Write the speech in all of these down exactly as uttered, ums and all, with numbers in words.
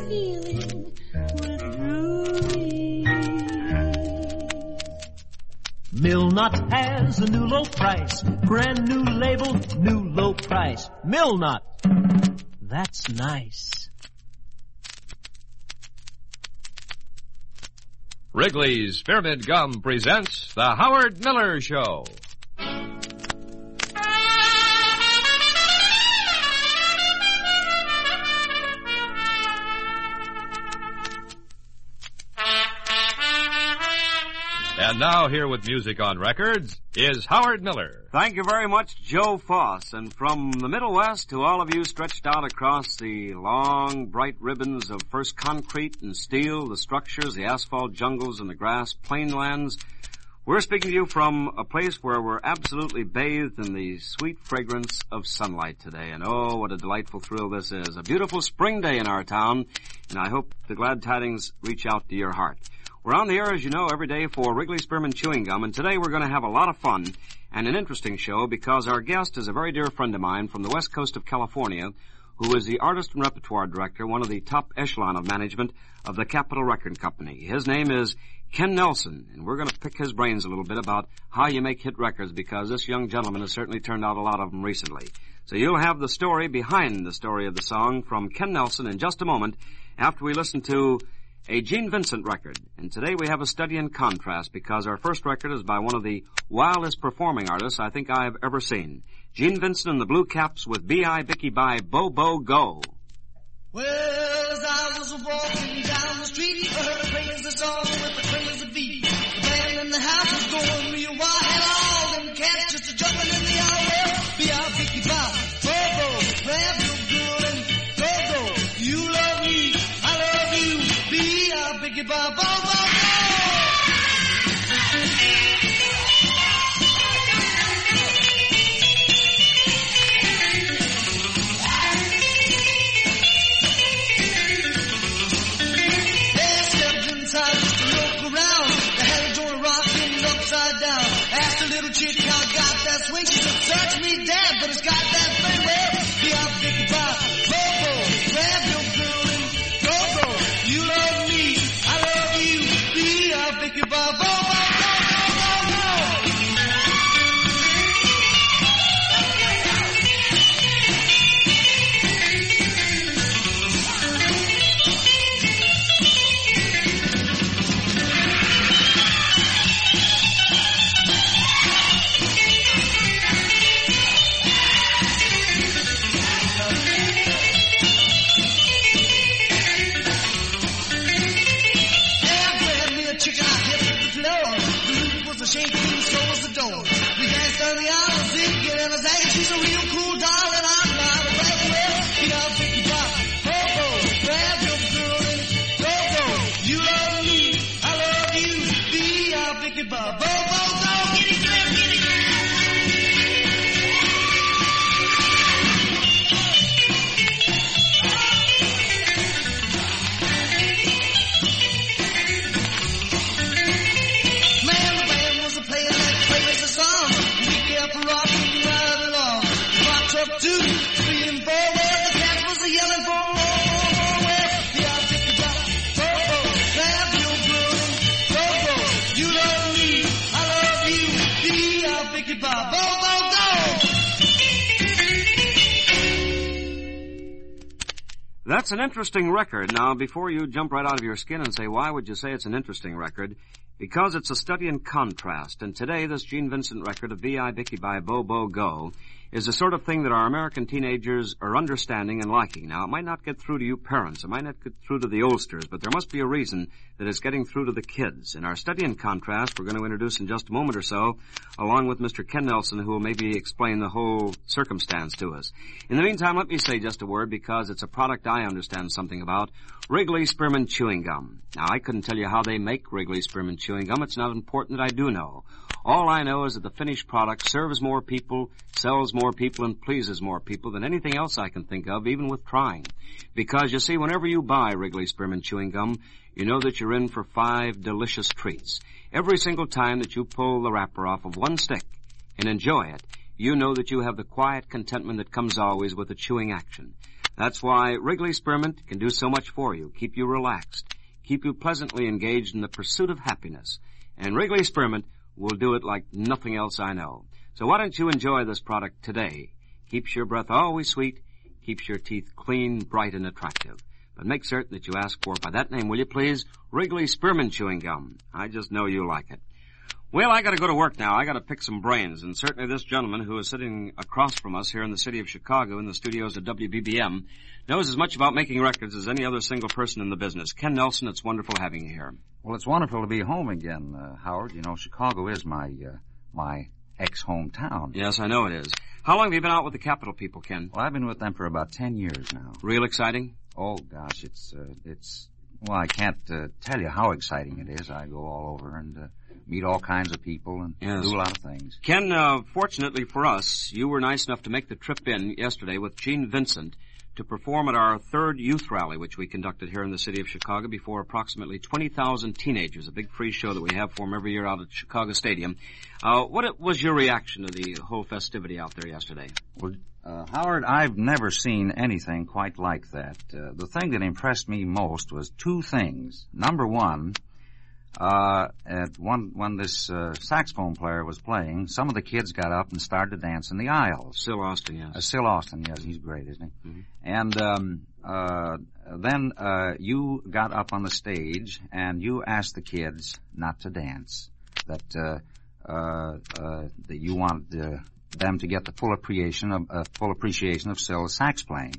feeling would it ruin? Milnut has a new low price. Brand new label, new low price. Milnut. That's nice. Wrigley's Spearmint Gum presents The Howard Miller Show. And now, here with music on records, is Howard Miller. Thank you very much, Joe Foss. And from the Middle West to all of you stretched out across the long, bright ribbons of first concrete and steel, the structures, the asphalt jungles and the grass plainlands, we're speaking to you from a place where we're absolutely bathed in the sweet fragrance of sunlight today. And oh, what a delightful thrill this is. A beautiful spring day in our town, and I hope the glad tidings reach out to your heart. We're on the air, as you know, every day for Wrigley Spearmint Chewing Gum, and today we're going to have a lot of fun and an interesting show because our guest is a very dear friend of mine from the west coast of California who is the artist and repertoire director, one of the top echelon of management of the Capitol Record Company. His name is Ken Nelson, and we're going to pick his brains a little bit about how you make hit records because this young gentleman has certainly turned out a lot of them recently. So you'll have the story behind the story of the song from Ken Nelson in just a moment after we listen to a Gene Vincent record. And today we have a study in contrast because our first record is by one of the wildest performing artists I think I have ever seen. Gene Vincent and the Blue Caps with B I Bicky Bye Bo Bo Go. Well, as I was walking down the street, I heard a crazy song with a crazy beat. The band in the house was going real wild, and all them cats just a jumping in the air. Well, B I Bicky Bye Bo Bo, grab your girl and go go. You love me, I love you. B I Bicky Bye Bo Bo Go. Chick, I got that swing. She said, search me, Dad, but it's got that thing. Well, be out, Bicky Bye, Bo-Bo, grab your girl and go-go. You love me, I love you. Be out, Bicky Bye, Bo-Bo, go-go-go-go. She's a real cool darling, I'm not a bad well. Get out, Bicky Bye, Bo-Bo, grab your girl and go-go. You love me, I love you. Be out, Bicky Bye, Bo-Bo, go. Get it, grab, get it, man, the band was a player that plays the song. Be careful, rockin' right along. Up two, three, and four, well, the cat was a yelling for more, more, more, well, the object is out, Bo-Bo, grab your girl and go-go, you love me, I love you, be out, Bicky Bye, Bo-Bo, go! That's an interesting record. Now, before you jump right out of your skin and say, why would you say it's an interesting record? Because it's a study in contrast, and today this Gene Vincent record of B I Bicky Bye Bo Bo Go is the sort of thing that our American teenagers are understanding and liking. Now, it might not get through to you parents, it might not get through to the oldsters, but there must be a reason that it's getting through to the kids. In our study in contrast, we're going to introduce in just a moment or so, along with Mister Ken Nelson, who will maybe explain the whole circumstance to us. In the meantime, let me say just a word, because it's a product I understand something about, Wrigley Spearmint Chewing Gum. Now, I couldn't tell you how they make Wrigley Spearmint Chewing Gum. It's not important that I do know. All I know is that the finished product serves more people, sells more people, and pleases more people than anything else I can think of, even with trying. Because, you see, whenever you buy Wrigley Spearmint Chewing Gum, you know that you're in for five delicious treats. Every single time that you pull the wrapper off of one stick and enjoy it, you know that you have the quiet contentment that comes always with a chewing action. That's why Wrigley Spearmint can do so much for you, keep you relaxed, keep you pleasantly engaged in the pursuit of happiness. And Wrigley Spearmint will do it like nothing else I know. So why don't you enjoy this product today? Keeps your breath always sweet, keeps your teeth clean, bright, and attractive. But make certain that you ask for it by that name, will you please? Wrigley Spearmint Chewing Gum. I just know you like it. Well, I gotta go to work now. I gotta pick some brains, and certainly this gentleman who is sitting across from us here in the city of Chicago in the studios of W B B M knows as much about making records as any other single person in the business. Ken Nelson, it's wonderful having you here. Well, it's wonderful to be home again, uh, Howard. You know, Chicago is my, uh, my ex-hometown. Yes, I know it is. How long have you been out with the Capitol people, Ken? Well, I've been with them for about ten years now. Real exciting? Oh, gosh, it's, uh, it's, well, I can't uh, tell you how exciting it is. I go all over and uh, meet all kinds of people and yes. do a lot of things. Ken, uh, fortunately for us, you were nice enough to make the trip in yesterday with Gene Vincent to perform at our third youth rally, which we conducted here in the city of Chicago before approximately twenty thousand teenagers, a big free show that we have for them every year out at Chicago Stadium. Uh, what was your reaction to the whole festivity out there yesterday? Well, uh, Howard, I've never seen anything quite like that. Uh, the thing that impressed me most was two things. Number one, Uh, at one, when this, uh, saxophone player was playing, some of the kids got up and started to dance in the aisles. Syl Austin, yes. Uh, Syl Austin, yes, he's great, isn't he? Mm-hmm. And, um, uh, then, uh, you got up on the stage and you asked the kids not to dance. That, uh, uh, uh, that you wanted, uh, them to get the full appreciation of, uh, full appreciation of Syl's sax playing.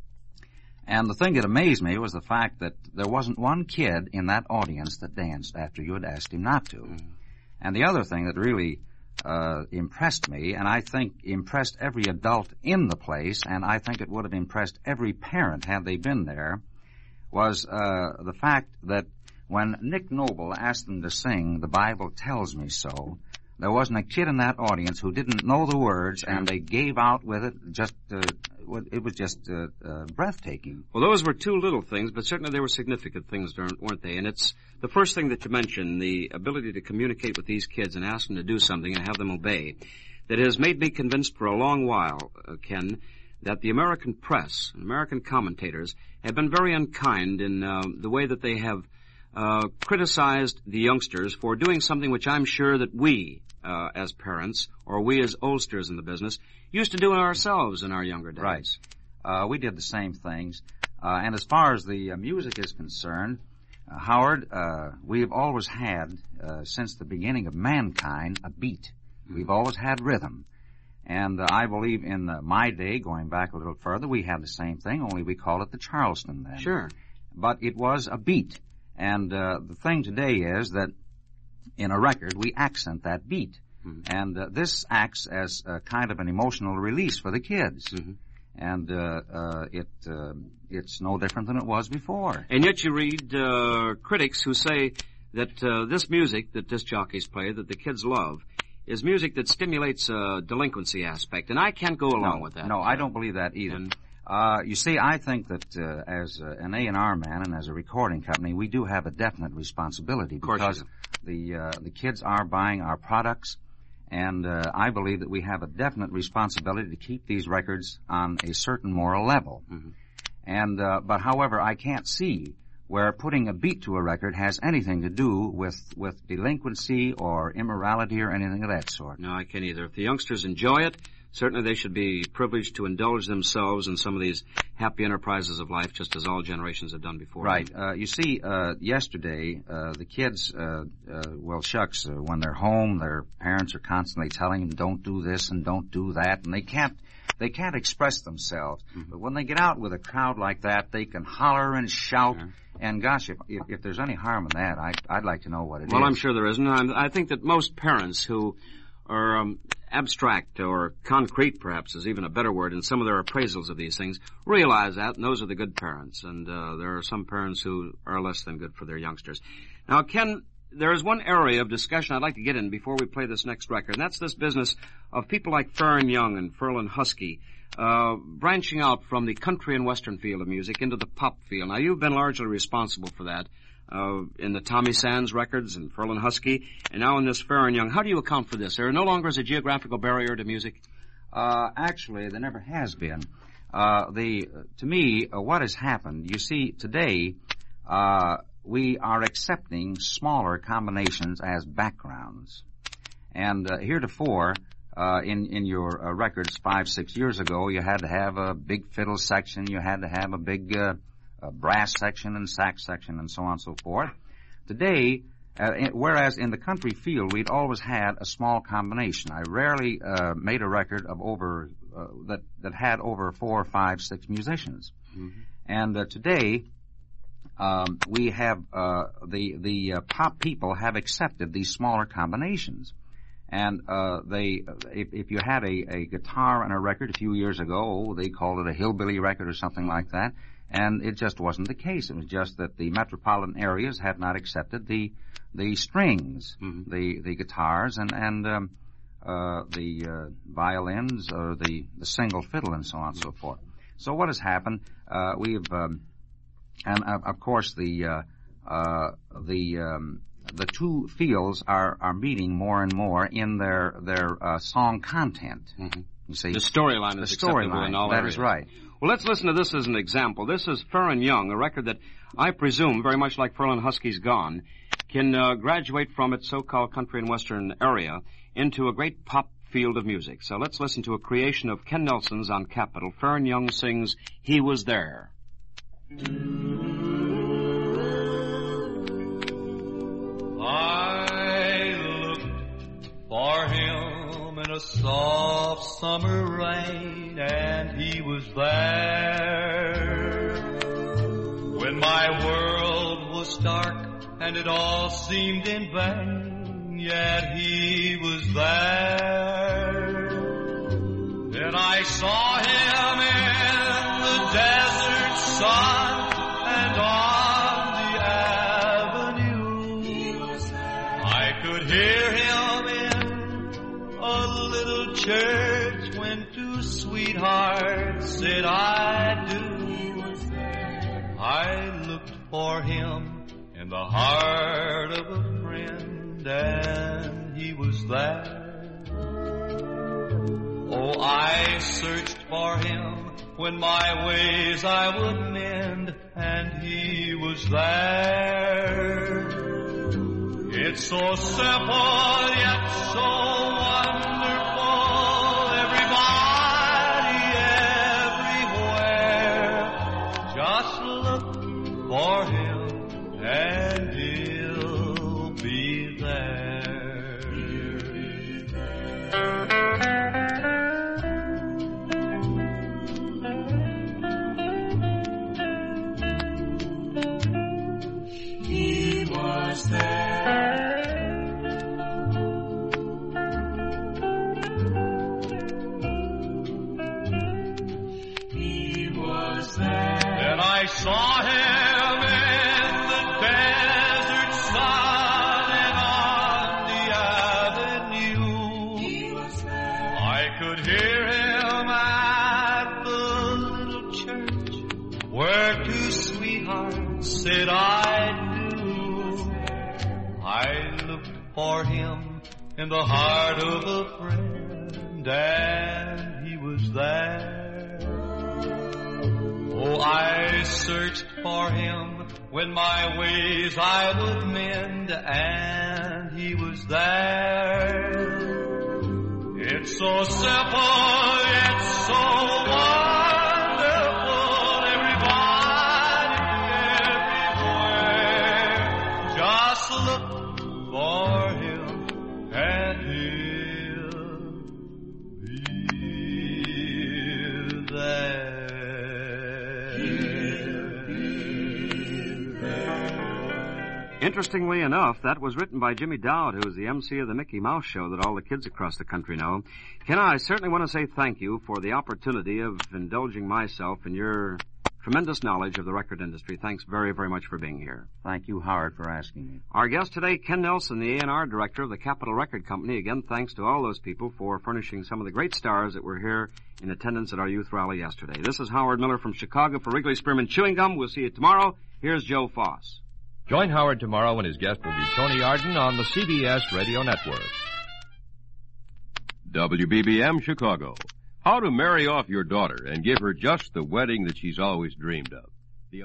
And the thing that amazed me was the fact that there wasn't one kid in that audience that danced after you had asked him not to. Mm. And the other thing that really uh, impressed me, and I think impressed every adult in the place, and I think it would have impressed every parent had they been there, was uh, the fact that when Nick Noble asked them to sing The Bible Tells Me So, there wasn't a kid in that audience who didn't know the words, and they gave out with it. Just uh, it was just uh, uh, breathtaking. Well, those were two little things, but certainly they were significant things, weren't they? And it's the first thing that you mentioned, the ability to communicate with these kids and ask them to do something and have them obey, that has made me convinced for a long while, uh, Ken, that the American press and American commentators have been very unkind in uh, the way that they have uh, criticized the youngsters for doing something which I'm sure that we, uh, as parents, or we as oldsters in the business, used to do ourselves in our younger days. Right. Uh, we did the same things. Uh, and as far as the uh, music is concerned, uh, Howard, uh, we've always had, uh, since the beginning of mankind, a beat. Mm-hmm. We've always had rhythm. And uh, I believe in uh, my day, going back a little further, we had the same thing, only we called it the Charleston then. Sure. But it was a beat. And uh, the thing today is that in a record, we accent that beat. Mm-hmm. And uh, this acts as a kind of an emotional release for the kids. Mm-hmm. And uh, uh, it uh, it's no different than it was before. And yet you read uh, critics who say that uh, this music that disc jockeys play, that the kids love, is music that stimulates a delinquency aspect. And I can't go along no, with that. No, I don't believe that either. And Uh, you see, I think that uh, as uh, an A and R man and as a recording company, we do have a definite responsibility because the uh, the kids are buying our products, and uh, I believe that we have a definite responsibility to keep these records on a certain moral level. Mm-hmm. And uh, but, however, I can't see where putting a beat to a record has anything to do with with delinquency or immorality or anything of that sort. No, I can't either. If the youngsters enjoy it, certainly they should be privileged to indulge themselves in some of these happy enterprises of life, just as all generations have done before. Right. Uh, you see, uh, yesterday, uh, the kids, uh, uh, well, shucks, uh, when they're home, their parents are constantly telling them, don't do this and don't do that, and they can't, they can't express themselves. Mm-hmm. But when they get out with a crowd like that, they can holler and shout. Yeah. And gosh, if, if, if there's any harm in that, I'd, I'd like to know what it well, is. Well, I'm sure there isn't. I'm, I think that most parents who are um, abstract or concrete, perhaps, is even a better word, in some of their appraisals of these things, realize that, and those are the good parents. And uh, there are some parents who are less than good for their youngsters. Now, Ken, there is one area of discussion I'd like to get in before we play this next record, and that's this business of people like Farron Young and Ferlin Husky uh, branching out from the country and western field of music into the pop field. Now, you've been largely responsible for that. Uh, in the Tommy Sands records and Ferlin Husky, and now in this Farron Young. How do you account for this? There no longer is a geographical barrier to music? Uh, actually, there never has been. Uh, the to me, uh, what has happened? You see, today uh, we are accepting smaller combinations as backgrounds, and uh, heretofore, uh, in in your uh, records five six years ago, you had to have a big fiddle section, you had to have a big uh, a brass section and sax section, and so on and so forth. Today. Uh, in, whereas in the country field, we'd always had a small combination. I rarely uh, made a record of over uh, that that had over four, five, six musicians. Mm-hmm. And uh, today, um, we have uh, the the uh, pop people have accepted these smaller combinations. And uh, they, if, if you had a, a guitar on a record a few years ago, they called it a hillbilly record or something like that. And it just wasn't the case. It was just that the metropolitan areas had not accepted the the strings, mm-hmm. the the guitars, and and um, uh, the uh, violins, or the, the single fiddle, and so on and so forth. So what has happened? Uh, we've um, and uh, of course the uh, uh, the um, the two fields are, are meeting more and more in their their uh, song content. Mm-hmm. You see, the storyline is the acceptable storyline, in all that areas. is right. Well, let's listen to this as an example. This is Farron Young, a record that I presume, very much like Ferlin Husky's Gone, can uh, graduate from its so-called country and western area into a great pop field of music. So let's listen to a creation of Ken Nelson's on Capitol. Farron Young sings He Was There. I looked for him in a soft summer rain, and he was there. When my world was dark and it all seemed in vain, yet he was there. Then I saw him in the desert sun and on the avenue. I could hear him in a little church when two sweethearts said I do. I looked for him in the heart of a friend, and he was there. Oh, I searched for him when my ways I would mend, and he was there. It's so simple yet so wonderful. Everybody, everywhere, just look for him and he'll be there. He was there. He was there. Then I saw him in the desert sun and on the avenue. He was there. I could hear him at the little church where two sweethearts said I do. I looked for him in the heart of a friend, and he was there. Oh, I searched for him when my ways I would mend, and he was there. It's so simple, yet so wonderful. Everybody, everywhere, just look for him, and he'll be there. Interestingly enough, that was written by Jimmy Dowd, who is the M C of the Mickey Mouse Show that all the kids across the country know. Ken, I certainly want to say thank you for the opportunity of indulging myself in your tremendous knowledge of the record industry. Thanks very, very much for being here. Thank you, Howard, for asking me. Our guest today, Ken Nelson, the A and R director of the Capitol Record Company. Again, thanks to all those people for furnishing some of the great stars that were here in attendance at our youth rally yesterday. This is Howard Miller from Chicago for Wrigley Spearmint Chewing Gum. We'll see you tomorrow. Here's Joe Foss. Join Howard tomorrow when his guest will be Tony Arden on the C B S Radio Network. W B B M Chicago. How to marry off your daughter and give her just the wedding that she's always dreamed of.